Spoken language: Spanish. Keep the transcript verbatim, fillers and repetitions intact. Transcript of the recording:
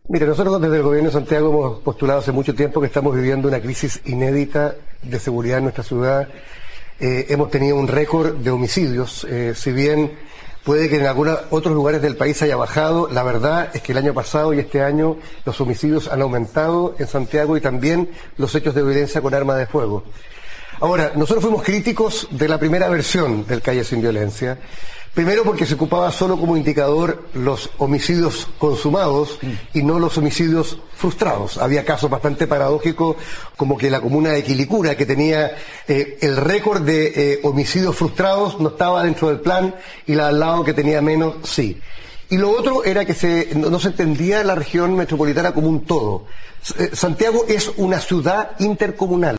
Mire, nosotros desde el Gobierno de Santiago hemos postulado hace mucho tiempo que estamos viviendo una crisis inédita de seguridad en nuestra ciudad. Eh, hemos tenido un récord de homicidios, eh, si bien puede que en algunos otros lugares del país haya bajado, la verdad es que el año pasado y este año los homicidios han aumentado en Santiago y también los hechos de violencia con arma de fuego. Ahora, nosotros fuimos críticos de la primera versión del Calle Sin Violencia. Primero porque se ocupaba solo como indicador los homicidios consumados y no los homicidios frustrados. Había casos bastante paradójicos, como que la comuna de Quilicura, que tenía eh, el récord de eh, homicidios frustrados, no estaba dentro del plan, y la al lado, que tenía menos, sí. Y lo otro era que se, no, no se entendía la región metropolitana como un todo. Eh, Santiago es una ciudad intercomunal.